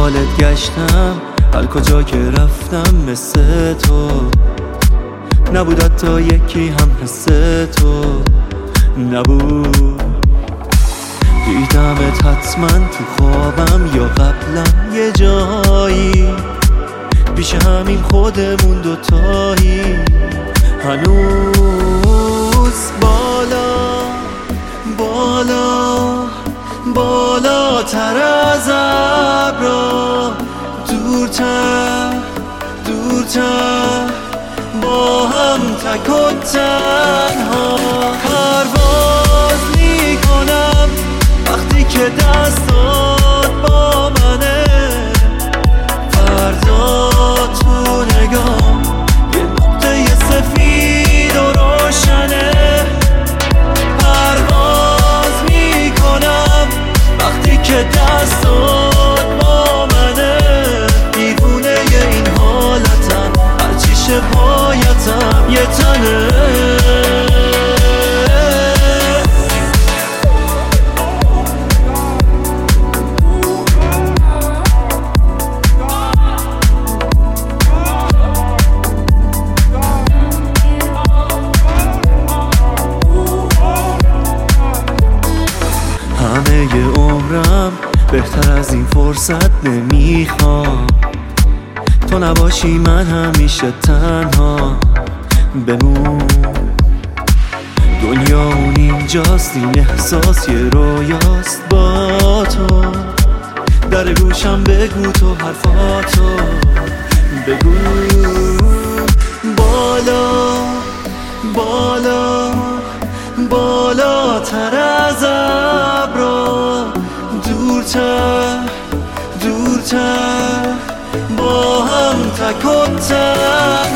دنبالت گشتم، هر کجا که رفتم مثل تو نبود، حتی یکی هم حس تو نبود. دیدمت حتما تو خوابم یا قبلا یه جایی، پیش همین خودمون دوتایی. هنوز بالا بالا بالاتر از ابرا، دورتر دورتر با هم تک و تنها پرواز میکنم وقتی که دستات با منه. فردا تو نگام یه نقطه سفید و روشنه. پرواز میکنم وقتی که دستات با منه. دیوونه این حالتم، هرچی شبایتم یه تنه. همه عمرم بهتر از این فرصت نمیخوام، تو نباشی من همیشه تنها بمون. دنیا اون اینجاست، این احساس یه رویاست با تو. در گوشم بگو تو حرفاتو بگو. بالا بالا بالاتر از ابرا، دورتر دورتر با هم تک و تنها.